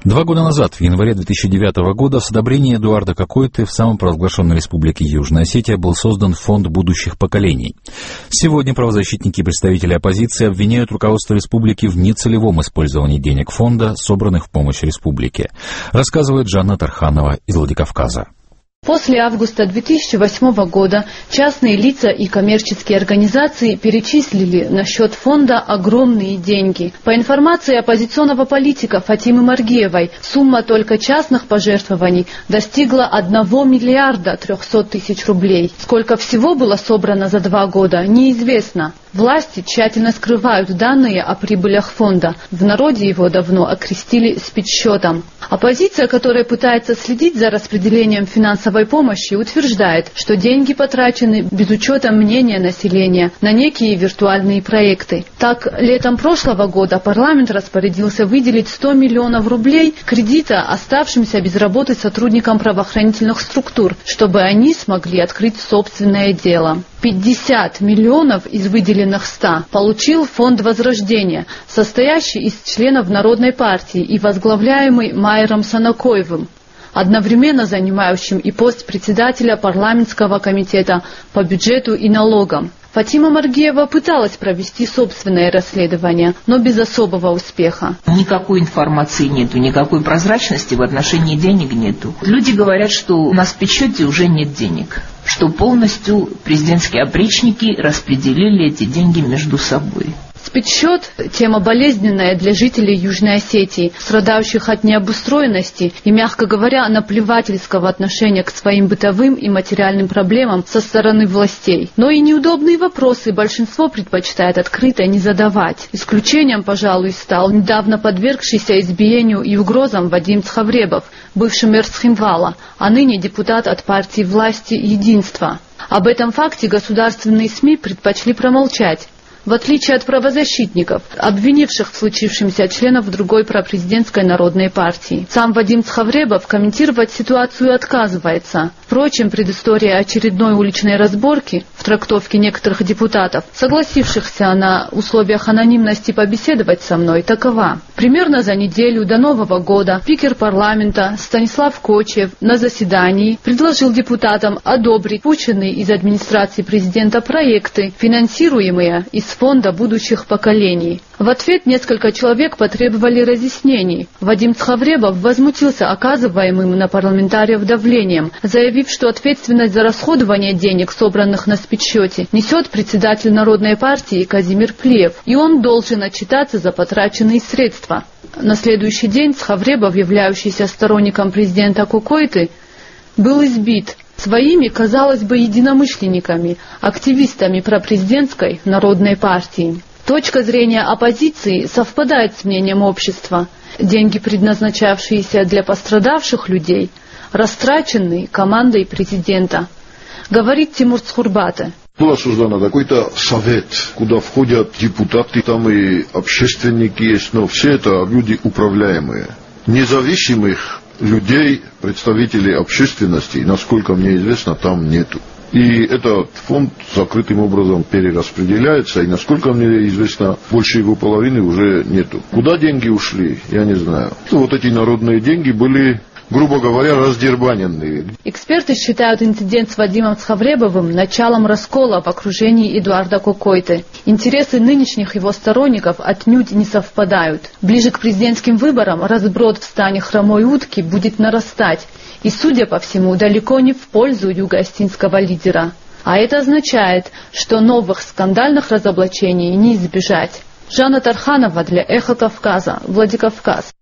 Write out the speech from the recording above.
2 года назад, в январе 2009 года, с одобрения Эдуарда Кокойты в самопровозглашенной республике Южная Осетия был создан Фонд будущих поколений. Сегодня правозащитники и представители оппозиции обвиняют руководство республики в нецелевом использовании денег фонда, собранных в помощь республике. Рассказывает Жанна Тарханова из Владикавказа. После августа 2008 года частные лица и коммерческие организации перечислили на счет фонда огромные деньги. По информации оппозиционного политика Фатимы Маргиевой, сумма только частных пожертвований достигла 1 миллиарда 300 тысяч рублей. Сколько всего было собрано за 2 года, неизвестно. Власти тщательно скрывают данные о прибылях фонда. В народе его давно окрестили спецсчетом. Оппозиция, которая пытается следить за распределением финансовой помощи, утверждает, что деньги потрачены без учета мнения населения на некие виртуальные проекты. Так, летом прошлого года парламент распорядился выделить 100 миллионов рублей кредита оставшимся без работы сотрудникам правоохранительных структур, чтобы они смогли открыть собственное дело. 50 миллионов из выделенных 100 получил фонд Возрождения, состоящий из членов Народной партии и возглавляемый Майером Санакоевым, одновременно занимающим и пост председателя парламентского комитета по бюджету и налогам. Фатима Маргиева пыталась провести собственное расследование, но без особого успеха. Никакой информации нету, никакой прозрачности в отношении денег нету. Люди говорят, что на спецсчете уже нет денег, что полностью президентские опричники распределили эти деньги между собой. Спецсчет – тема болезненная для жителей Южной Осетии, страдающих от необустроенности и, мягко говоря, наплевательского отношения к своим бытовым и материальным проблемам со стороны властей. Но и неудобные вопросы большинство предпочитает открыто не задавать. Исключением, пожалуй, стал недавно подвергшийся избиению и угрозам Вадим Цхавребов, бывший мэр Схимвала, а ныне депутат от партии власти «Единство». Об этом факте государственные СМИ предпочли промолчать. В отличие от правозащитников, обвинивших в случившемся членов другой пропрезидентской народной партии. Сам Вадим Цхавребов комментировать ситуацию отказывается. Впрочем, предыстория очередной уличной разборки в трактовке некоторых депутатов, согласившихся на условиях анонимности побеседовать со мной, такова. Примерно за неделю до Нового года спикер парламента Станислав Кочев на заседании предложил депутатам одобрить полученные из администрации президента проекты, финансируемые из Фонда будущих поколений. В ответ несколько человек потребовали разъяснений. Вадим Цхавребов возмутился оказываемым на парламентариев давлением, заявив, что ответственность за расходование денег, собранных на спецсчете, несет председатель Народной партии Казимир Плиев, и он должен отчитаться за потраченные средства. На следующий день Цхавребов, являющийся сторонником президента Кокойты, был избит своими, казалось бы, единомышленниками, активистами пропрезидентской Народной партии. Точка зрения оппозиции совпадает с мнением общества. Деньги, предназначавшиеся для пострадавших людей, растрачены командой президента. Говорит Тимур Цхурбате. Было создано какой-то совет, куда входят депутаты, там и общественники есть, но все это люди управляемые. Независимых людей, представителей общественности, насколько мне известно, там нету. И этот фонд закрытым образом перераспределяется, и, насколько мне известно, больше его половины уже нету. Куда деньги ушли, я не знаю. Вот эти народные деньги были, грубо говоря, раздербаненные. Эксперты считают инцидент с Вадимом Цхавребовым началом раскола в окружении Эдуарда Кокойты. Интересы нынешних его сторонников отнюдь не совпадают. Ближе к президентским выборам разброд в стане хромой утки будет нарастать. И, судя по всему, далеко не в пользу юго-остинского лидера. А это означает, что новых скандальных разоблачений не избежать. Жанна Тарханова для Эхо Кавказа, Владикавказ.